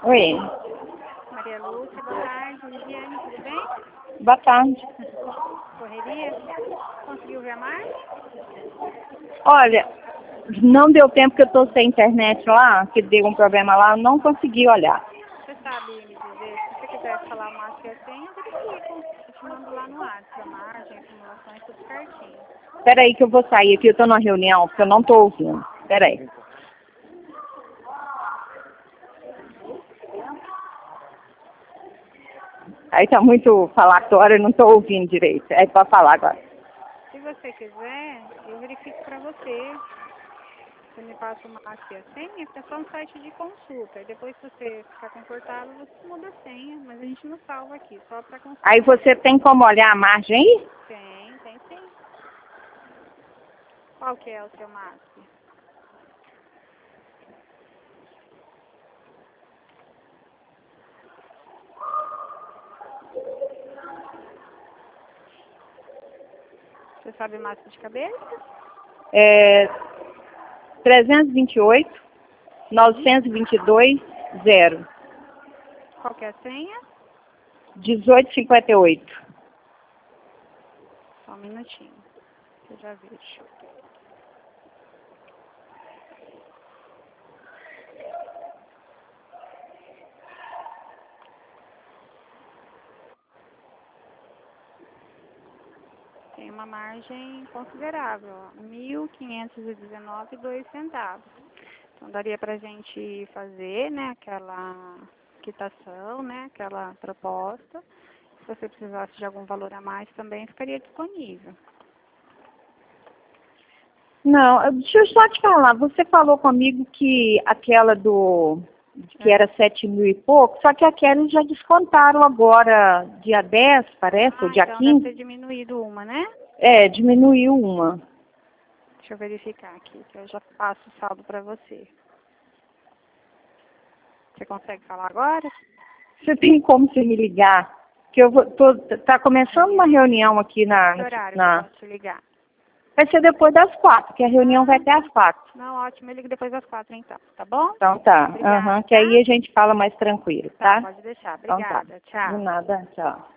Oi. Maria Lúcia, boa tarde. Lidiane, tudo bem? Boa tarde. Correria? Conseguiu ver a marca? Olha, não deu tempo que eu tô sem internet lá, que deu um problema lá, eu não consegui olhar. Você sabe me dizer, se você quiser falar a marca e a senha, eu verifico. Eu te mando lá no WhatsApp, a margem, acumulações, tudo certinho. Peraí que eu vou sair aqui, eu tô numa reunião, porque eu não tô ouvindo. Peraí. Aí tá muito falatório, eu não tô ouvindo direito. É pra falar agora. Se você quiser, eu verifico para você. Você me passa o marca e a senha, que é só um site de consulta. E depois, se você ficar confortável, você muda a senha. Mas a gente não salva aqui, só para consulta. Aí você tem como olhar a margem aí? Tem sim. Qual que é o seu marca? Você sabe o máximo de cabeça? 328, 922, 0, Qual que é a senha? 1858. Só um minutinho, que eu já vejo. Tem uma margem considerável, ó, 1.519,02 centavos. Então daria pra gente fazer, né, aquela quitação, né, aquela proposta. Se você precisasse de algum valor a mais também ficaria disponível. Não, deixa eu só te falar, você falou comigo que aquela que era 7 mil e pouco, só que aquela já descontaram agora, dia 10, parece, ou dia Então 15. deve ter diminuído uma, né? É, diminuiu uma. Deixa eu verificar aqui, que eu já passo o saldo para você. Você consegue falar agora? Você tem como você me ligar? Que tá começando uma reunião aqui Que horário que eu posso te ligar? Vai ser depois das 4, que a reunião vai até às 4. Não, ótimo, eu ligo depois das 4 então, tá bom? Então tá, Obrigada, que aí a gente fala mais tranquilo, tá? Pode deixar. Então tá, Obrigada, tchau. de nada, tchau.